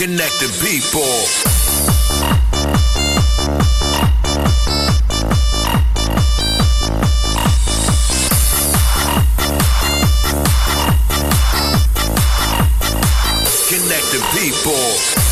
connecting people. Connecting people.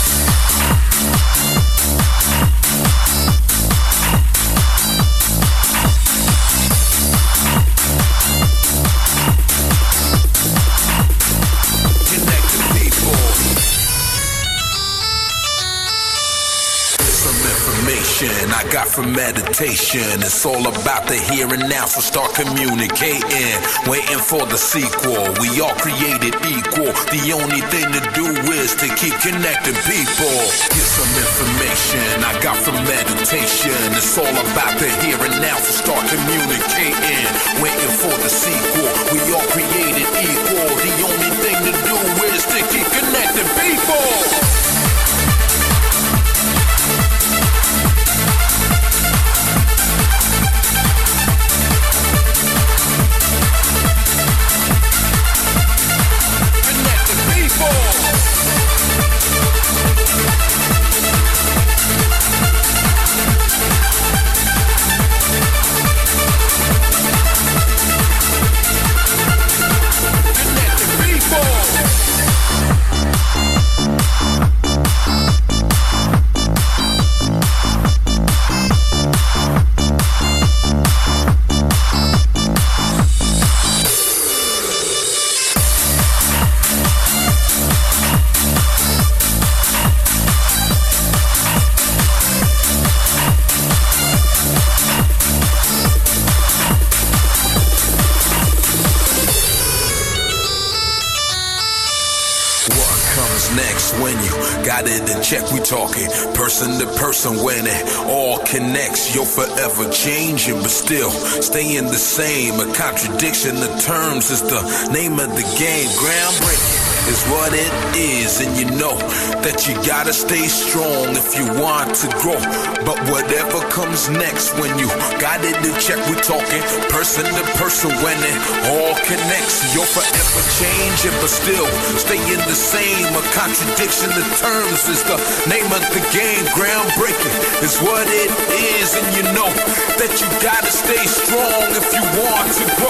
I got from meditation. It's all about the here and now, so start communicating. Waiting for the sequel. We all created equal. The only thing to do is to keep connecting people. Get some information I got from meditation. It's all about the here and now, so start communicating. Waiting for the sequel. We all created equal. The only thing to do is to keep connecting people. Next, when you got it in check, we talking person to person. When it all connects, you're forever changing, but still staying the same. A contradiction of terms is the name of the game. Groundbreaking is what it is, and you know that you gotta stay strong if you want to grow. But whatever comes next, when you got it in check, we talking person to person. When it all connects, you're forever changing, but still staying the same. A contradiction of terms is the name of the game. Groundbreaking is what it is, and you know that you gotta stay strong if you want to grow.